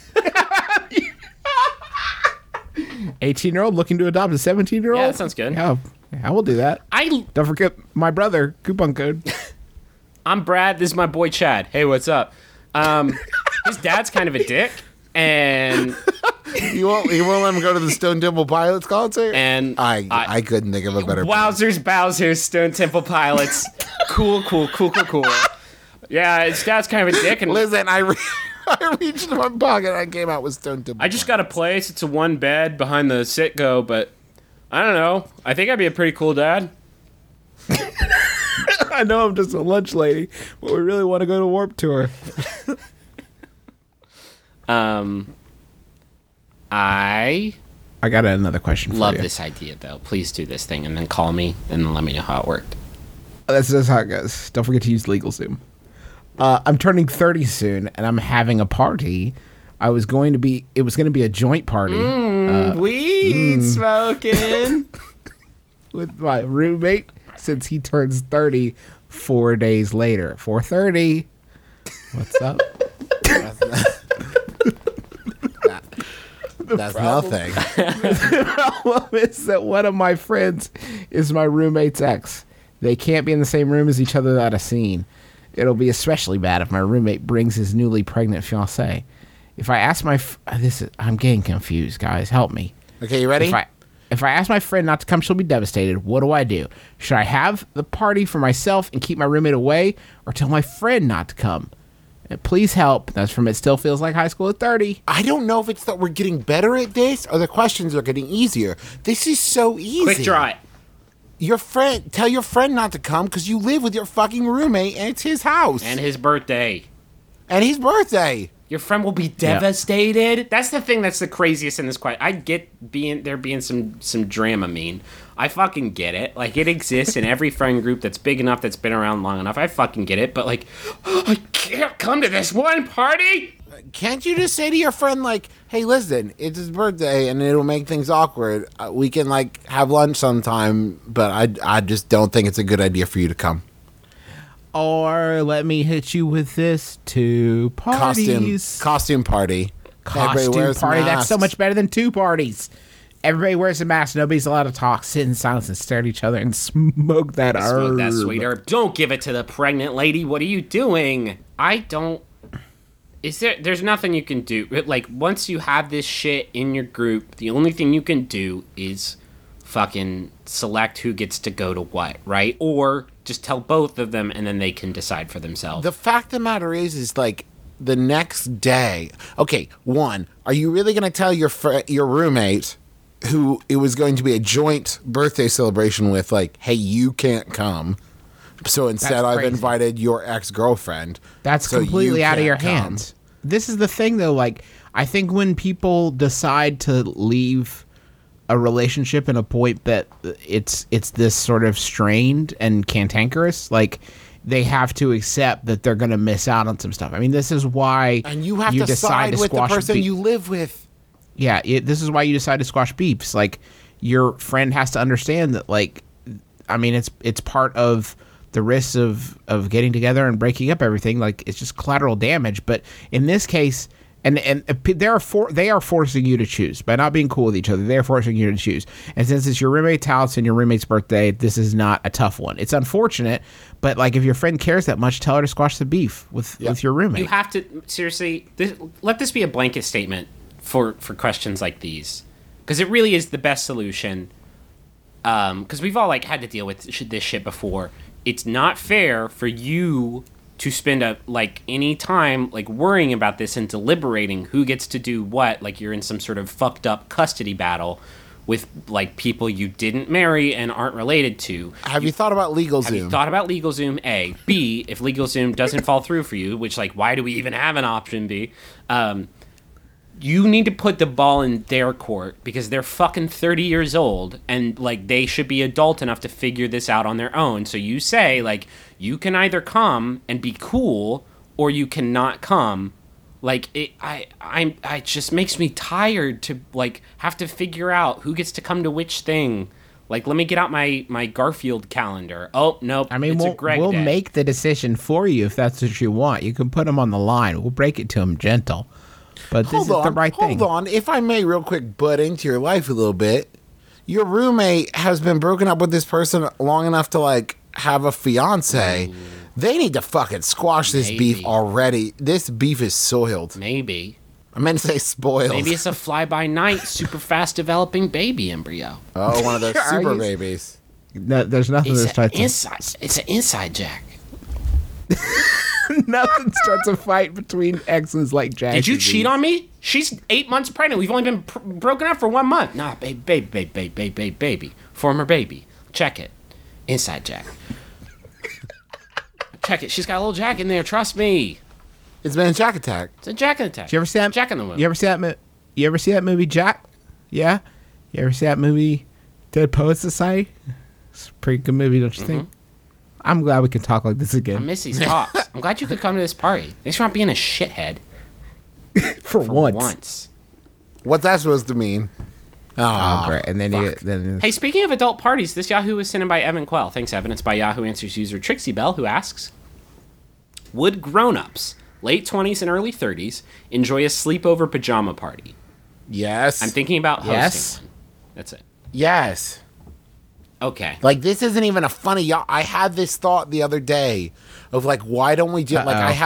18-year-old looking to adopt a 17-year-old? Yeah, that sounds good. Yeah, I will do that. Don't forget my brother, coupon code. I'm Brad. This is my boy Chad. Hey, what's up? His dad's kind of a dick, and You won't let him go to the Stone Temple Pilots concert? And I couldn't think of a better plan. Wowzers, Bowsers, Stone Temple Pilots. Cool. Yeah, his dad's kind of a dick, and Listen, I reached in my pocket and I came out with Stone Temple I just got a place. It's a 1 bed behind the Citgo, but I don't know. I think I'd be a pretty cool dad. I know I'm just a lunch lady, but we really want to go to Warped Tour. I I got another question for love you. this idea, though. Please do this thing, and then call me, and then let me know how it worked. That's how it goes. Don't forget to use LegalZoom. I'm turning 30 soon, and I'm having a party. It was going to be a joint party Weed smoking. with my roommate since he turns 30 4 days later. 4:30. What's up? That's nothing. Problem is that one of my friends is my roommate's ex. They can't be in the same room as each other without a scene. It'll be especially bad if my roommate brings his newly pregnant fiancée. If I ask I'm getting confused, guys. Help me. Okay, you ready? If I ask my friend not to come, she'll be devastated. What do? Should I have the party for myself and keep my roommate away, or tell my friend not to come? Please help. That's from It Still Feels Like High School at 30. I don't know if it's that we're getting better at this or the questions are getting easier. This is so easy. Quick draw it. Tell your friend not to come because you live with your fucking roommate and it's his house. And his birthday. And his birthday. Your friend will be devastated. That's the thing that's the craziest in this question. I get there being some Dramamine. I fucking get it. Like, it exists in every friend group that's big enough, that's been around long enough. I fucking get it. But, like, I can't come to this one party. Can't you just say to your friend, like, hey, listen, it's his birthday and it'll make things awkward. We can, like, have lunch sometime, but I just don't think it's a good idea for you to come. Or let me hit you with this: 2 parties. Costume party. Everybody Costume wears party. That's so masks. much better than 2 parties. Everybody wears a mask. Nobody's allowed to talk. Sit in silence and stare at each other and smoke that herb. Smoke that sweet herb. Don't give it to the pregnant lady. What are you doing? There's nothing you can do. Like, once you have this shit in your group, the only thing you can do is fucking select who gets to go to what, right? Or just tell both of them and then they can decide for themselves. The fact of the matter is like, the next day. Okay, one, are you really going to tell your roommate who it was going to be a joint birthday celebration with, like, hey, you can't come? So instead, That's I've crazy. invited your ex-girlfriend. That's so completely you out of your can't come. hands. This is the thing, though. Like, I think when people decide to leave a relationship in a point that it's this sort of strained and cantankerous, like, they have to accept that they're going to miss out on some stuff. I mean, this is why And you have to decide side with the squash person beef. you live with. Yeah, this is why you decide to squash beefs. Like, your friend has to understand that, like, I mean, it's part of the risks of getting together and breaking up everything. Like, it's just collateral damage. But in this case, and they are forcing you to choose by not being cool with each other. They are forcing you to choose. And since it's your roommate's house and your roommate's birthday, this is not a tough one. It's unfortunate, but like, if your friend cares that much, tell her to squash the beef with your roommate. You have to, seriously, let this be a blanket statement for questions like these. Because it really is the best solution. Because we've all, like, had to deal with this shit before. It's not fair for you to spend any time like worrying about this and deliberating who gets to do what, like you're in some sort of fucked up custody battle, with like people you didn't marry and aren't related to. Have you thought about LegalZoom? Have you thought about LegalZoom? A. B. If LegalZoom doesn't fall through for you, which like why do we even have an option B? You need to put the ball in their court because they're fucking 30 years old and like they should be adult enough to figure this out on their own. So you say like you can either come and be cool or you cannot come. Like I just makes me tired to like have to figure out who gets to come to which thing. Like let me get out my Garfield calendar. Oh nope, I mean, it's a Greg we'll day. make the decision for you if that's what you want. You can put him on the line. We'll break it to him gentle. But this is the right thing. Hold on. If I may real quick butt into your life a little bit, your roommate has been broken up with this person long enough to like have a fiance. They need to fucking squash this beef already. This beef is soiled. Maybe. I meant to say spoiled. Maybe it's a fly-by-night, super fast developing baby embryo. Oh, one of those super you- babies. No, there's nothing It's that starts. it's an inside jack. Nothing starts a fight between exes like Jack. Did you cheat on me? She's 8 months pregnant. We've only been broken up for 1 month. Nah, baby. Former baby. Check it. Inside jack. Check it. She's got a little jack in there. Trust me. It's been a Jack attack. It's a jack in attack. You ever see that? Jack in the movie. You ever see that? You ever see that movie, Jack? Yeah. You ever see that movie, Dead Poets Society? It's a pretty good movie, don't you think? I'm glad we can talk like this I again. miss these talks. I'm glad you could come to this party. Thanks for not being a shithead for once. once. What's that supposed to mean? Oh, great. And then Hey, speaking of adult parties, this Yahoo was sent in by Evan Quell. Thanks, Evan. It's by Yahoo Answers user Trixie Bell, who asks, would grown-ups, late 20s and early 30s, enjoy a sleepover pajama party? Yes. I'm thinking about hosting Yes. one. That's it. Yes. Okay. Like, this isn't even a funny... I had this thought the other day of, like, why don't we do...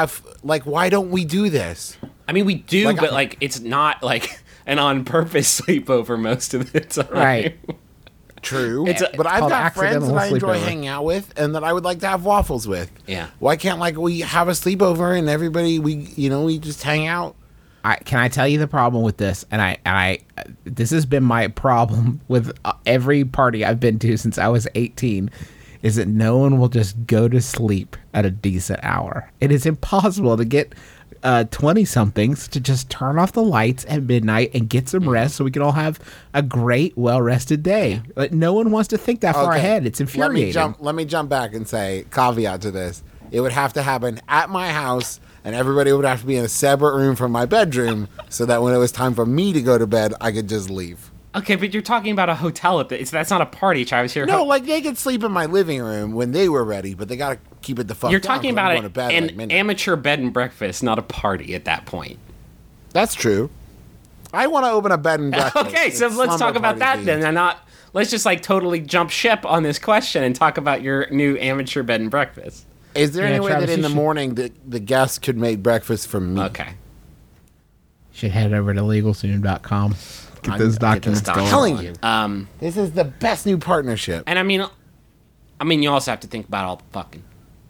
why don't we do this? I mean, we do, Like, but, like, it's not, like, an on-purpose sleepover most of the time. Right. True. It's but I've called got friends that accidental I enjoy sleepover. hanging out with and that I would like to have waffles with. Yeah. Why can't, like, we have a sleepover and everybody, we just hang out? Can I tell you the problem with this? And I this has been my problem with every party I've been to since I was 18, is that no one will just go to sleep at a decent hour. It is impossible to get 20-somethings to just turn off the lights at midnight and get some rest so we can all have a great, well-rested day. But no one wants to think that far Okay. ahead. It's infuriating. Let me jump back and say, caveat to this. It would have to happen at my house, and everybody would have to be in a separate room from my bedroom so that when it was time for me to go to bed, I could just leave. Okay, but you're talking about a hotel at that's not a party, Travis. Here. No, like, they could sleep in my living room when they were ready, but they got to keep it the fuck You're down, talking 'cause I'm about going to bed at, like, an midnight. amateur bed and breakfast, not a party at that point. That's true. I want to open a bed and breakfast. Okay, so It's let's talk slumber about that party then, themed. and not let's just like totally jump ship on this question and talk about your new amateur bed and breakfast. Is there Yeah, any way Travis, that in you the should- morning the guests could make breakfast for me? Okay. Should head over to LegalZoom.com. Get those documents Stop going. telling you. Um, This is the best new partnership. and I mean, you also have to think about all the fucking.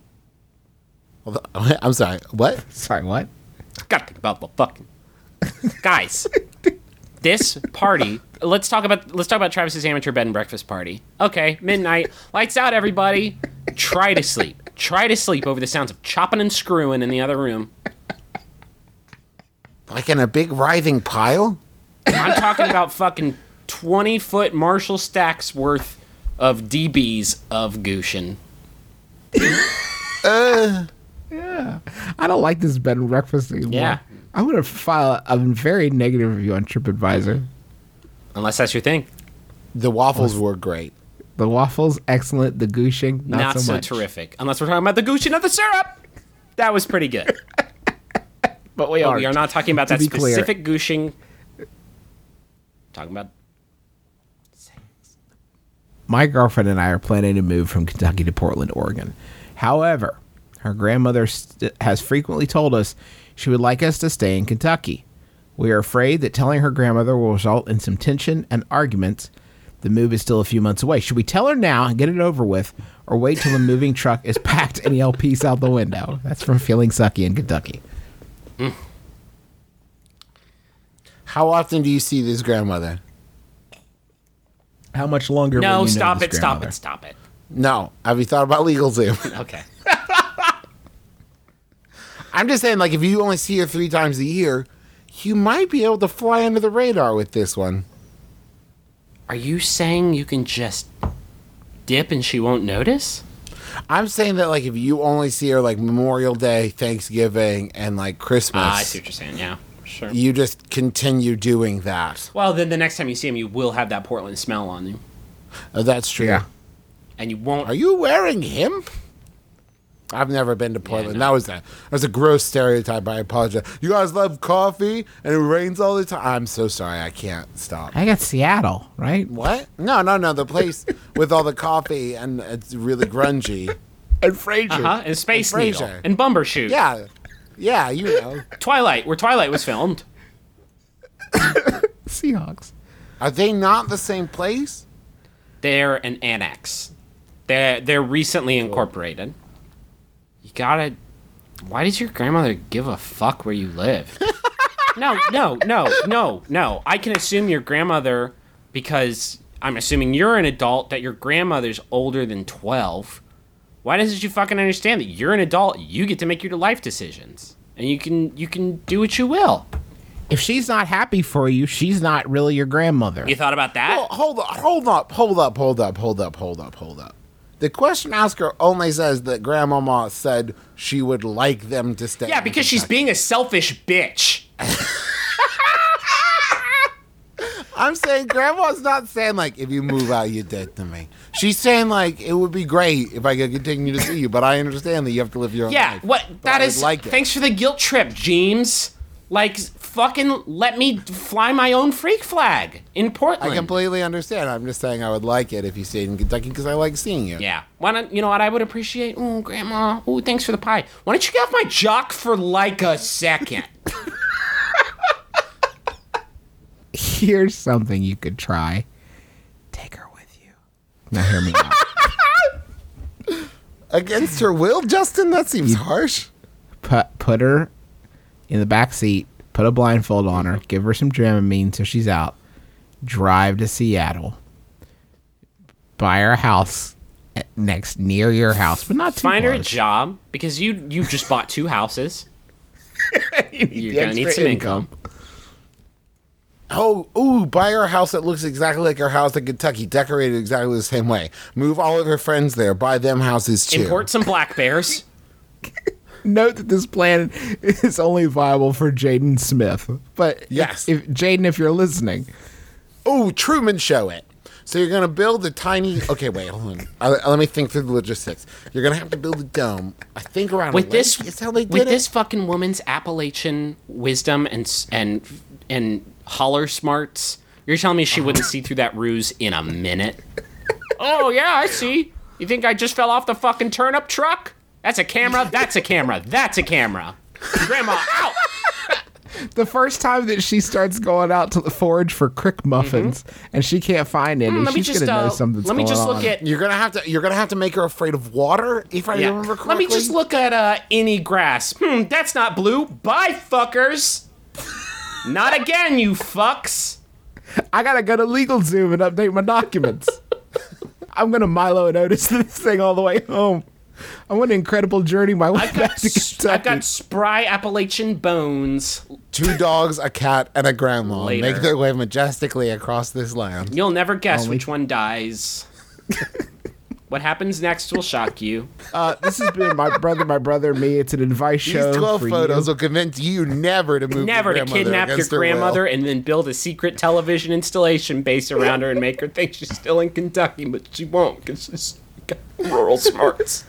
I'm sorry. What? Sorry, what? Gotta think about the fucking. Guys, this party. Let's talk about Travis's amateur bed and breakfast party. Okay, midnight, lights out, everybody. Try to sleep. Try to sleep over the sounds of chopping and screwing in the other room. Like in a big writhing pile? I'm talking about fucking 20-foot Marshall stacks worth of DBs of Gushin. I don't like this bed and breakfast anymore. Yeah. I'm going to file a very negative review on TripAdvisor. Unless that's your thing. The waffles were great. The waffles, excellent. The gushing, not, so much. terrific. Unless we're talking about the Gushin of the syrup. That was pretty good. But we But are. we are not talking about that be clear. specific Gushing. Talking about. My girlfriend and I are planning to move from Kentucky to Portland, Oregon. However, her grandmother has frequently told us she would like us to stay in Kentucky. We are afraid that telling her grandmother will result in some tension and arguments. The move is still a few months away. Should we tell her now and get it over with, or wait till the moving truck is packed and yell peace out the window? That's from Feeling Sucky in Kentucky. How often do you see this grandmother? How much longer? No, will you know stop this it, stop grandmother? it, stop it. No. Have you thought about LegalZoom? Okay. I'm just saying, like, if you only see her 3 times a year, you might be able to fly under the radar with this one. Are you saying you can just dip and she won't notice? I'm saying that, like, if you only see her, like, Memorial Day, Thanksgiving, and, like, Christmas, I see what you're saying, yeah. Sure. you just continue doing that. Well, then the next time you see him, you will have that Portland smell on you. That's true. Yeah. And you won't... Are you wearing him? I've never been to Portland. no. That was a gross stereotype. I apologize. You guys love coffee and it rains all the time. I'm so sorry. I can't stop. I got Seattle, right? What? No. The place with all the coffee and it's really grungy. And Frasier. Uh-huh, and Space And Needle. Frasier. And Bumbershoot. Yeah, you know. Twilight, where Twilight was filmed. Seahawks. Are they not the same place? They're an annex. They're recently incorporated. You gotta... Why does your grandmother give a fuck where you live? No. I can assume your grandmother, because I'm assuming you're an adult, that your grandmother's older than 12. Why doesn't you fucking understand that you're an adult? You get to make your life decisions, and you can do what you will. If she's not happy for you, she's not really your grandmother. You thought about that? Well, hold up. The question asker only says that Grandmama said she would like them to stay. Yeah, in because she's Kentucky. being a selfish bitch. I'm saying Grandma's not saying, like, if you move out, you're dead to me. She's saying, like, it would be great if I could continue to see you, but I understand that you have to live your own Yeah, life. what But that I would is. like it. Thanks for the guilt trip, James. Like, fucking let me fly my own freak flag in Portland. I completely understand. I'm just saying I would like it if you stayed in Kentucky because I like seeing you. Yeah. Why don't you know what I would appreciate? Oh, Grandma. Oh, thanks for the pie. Why don't you get off my jock for like a second? Here's something you could try. Take her with you. Now hear me out. Against her will, Justin? That seems harsh. Put her in the back seat. Put a blindfold on her. Give her some Dramamine so she's out. Drive to Seattle. Buy her a house near your house, but not too Find her a close. job because you just bought 2 houses. You're the gonna need extra some income. Buy her a house that looks exactly like her house in Kentucky, decorated exactly the same way. Move all of her friends there. Buy them houses too. Import some black bears. Note that this plan is only viable for Jaden Smith. But Yes. if Jaden, if you're listening, Truman Show it. So you're gonna build a tiny. Okay, wait, hold on. Let me think through the logistics. You're gonna have to build a dome. I think around With a this, lake is how they did with it. this fucking woman's Appalachian wisdom and holler smarts, you're telling me she wouldn't see through that ruse in a minute? Oh yeah, I see. You think I just fell off the fucking turnip truck? That's a camera. That's a camera. That's a camera. Grandma, out! the first time that she starts going out to the forage for crick muffins and she can't find any, Let me she's just gonna know something's let me going just on. look at. You're gonna have to make her afraid of water, if I Yeah. remember correctly. Let me just look at any grass. That's not blue. Bye, fuckers. Not again, you fucks. I gotta go to LegalZoom and update my documents. I'm gonna Milo and Otis this thing all the way home. I went an incredible journey my way back to Kentucky. I've got spry Appalachian bones. 2 dogs, a cat, and a grandma Later. make their way majestically across this land. You'll never guess which one dies. What happens next will shock you. This has been my brother, me. It's an advice These show 12 for photos you. will convince you never to move Never your to grandmother kidnap your against her will. grandmother and then build a secret television installation base around her and make her think she's still in Kentucky, but she won't because she's got rural smarts.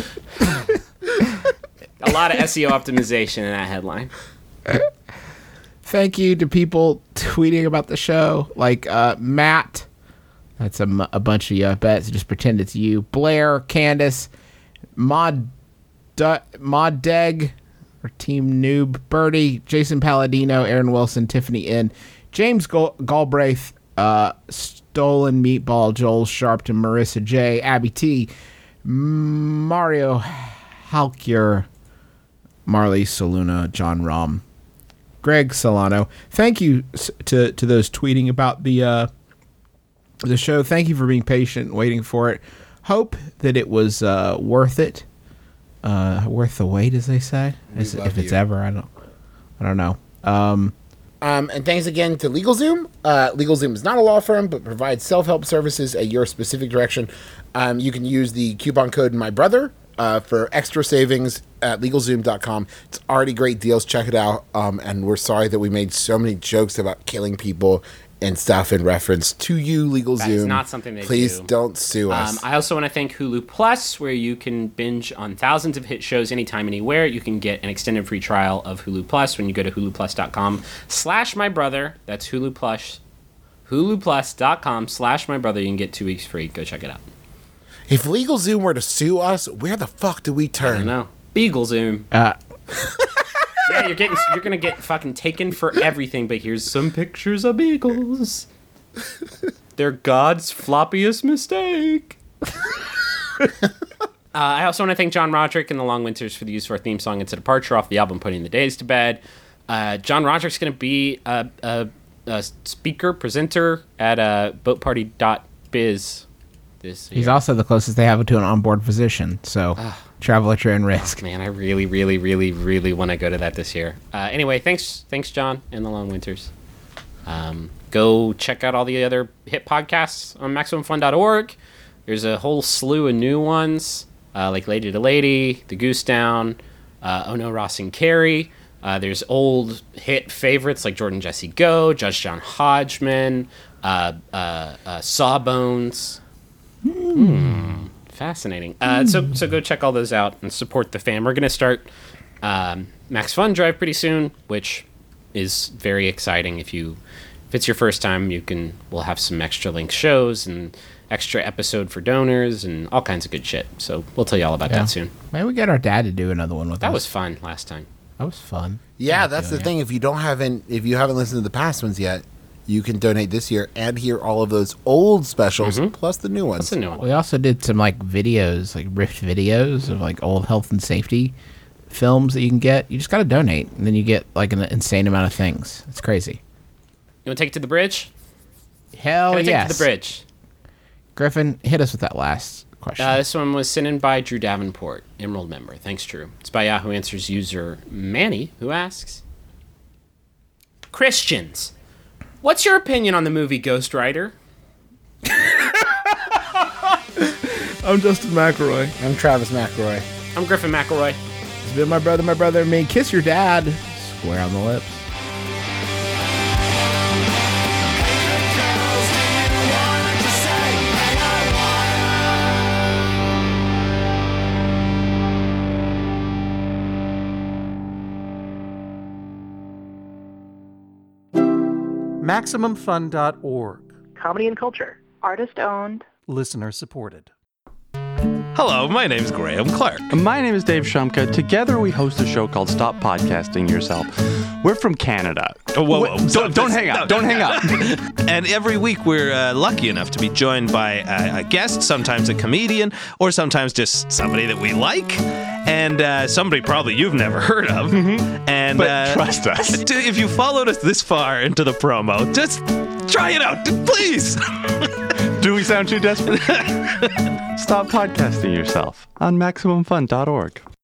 A lot of SEO optimization in that headline. Thank you to people tweeting about the show, like Matt. That's a bunch of you, I bet. So just pretend it's you. Blair, Candace, Mod Deg, or Team Noob, Birdie, Jason Palladino, Aaron Wilson, Tiffany N, James Galbraith, Stolen Meatball, Joel Sharpton, Marissa J, Abby T, Mario Halkier, Marley Saluna, John Rom, Greg Solano. Thank you to those tweeting about the the show. Thank you for being patient and waiting for it. Hope that it was worth it. Worth the wait, as they say. If it's ever, I don't know. And thanks again to LegalZoom. LegalZoom is not a law firm, but provides self-help services at your specific direction. You can use the coupon code MyBrother for extra savings at LegalZoom.com. It's already great deals. Check it out. And we're sorry that we made so many jokes about killing people and stuff in reference to you, LegalZoom. That is not something they Please do. don't sue us. I also want to thank Hulu Plus, where you can binge on thousands of hit shows anytime, anywhere. You can get an extended free trial of Hulu Plus when you go to huluplus.com/mybrother. That's Hulu Plus. huluplus.com/mybrother. You can get 2 weeks free. Go check it out. If LegalZoom were to sue us, where the fuck do we I turn? don't know. BeagleZoom. Yeah, you're gonna get fucking taken for everything, but here's some pictures of beagles. They're God's floppiest mistake. I also want to thank John Roderick and the Long Winters for the use of our theme song. It's a departure off the album Putting the Days to Bed. John Roderick's going to be a speaker, presenter at boatparty.biz this year. He's also the closest they have to an onboard physician, so travel at your own risk. Man, I really, really, really, really want to go to that this year. Anyway, thanks, John and the Long Winters. Go check out all the other hit podcasts on MaximumFun.org. There's a whole slew of new ones, like Lady to Lady, The Goose Down, Oh No, Ross and Carrie. There's old hit favorites like Jordan Jesse Go, Judge John Hodgman, Sawbones. Fascinating. So go check all those out and support the fam. We're going to start Max Fun Drive pretty soon, which is very exciting. If it's your first time, we'll have some extra link shows and extra episode for donors and all kinds of good shit. So we'll tell you all about that soon. Maybe we get our dad to do another one with us. That was fun last time. That was fun. Yeah, that's the thing. If you haven't listened to the past ones yet, you can donate this year and hear all of those old specials plus the new ones. That's a new one. We also did some videos, rift videos of old health and safety films that you can get. You just got to donate, and then you get an insane amount of things. It's crazy. You want to take it to the bridge? Hell Can I take yes. it to the bridge? Griffin, hit us with that last question. This one was sent in by Drew Davenport, Emerald member. Thanks, Drew. It's by Yahoo Answers user Manny, who asks, Christians, what's your opinion on the movie Ghost Rider? I'm Justin McElroy. I'm Travis McElroy. I'm Griffin McElroy. It's been my brother, and me. Kiss your dad. Square on the lips. MaximumFun.org. Comedy and culture. Artist owned. Listener supported. Hello, my name's Graham Clark. My name is Dave Shumka. Together we host a show called Stop Podcasting Yourself. We're from Canada. Whoa. Don't hang up. Don't hang up. And every week we're lucky enough to be joined by a guest, sometimes a comedian, or sometimes just somebody that we like, and somebody probably you've never heard of. And But trust us. If you followed us this far into the promo, just try it out, please. Do we sound too desperate? Stop Podcasting Yourself on MaximumFun.org.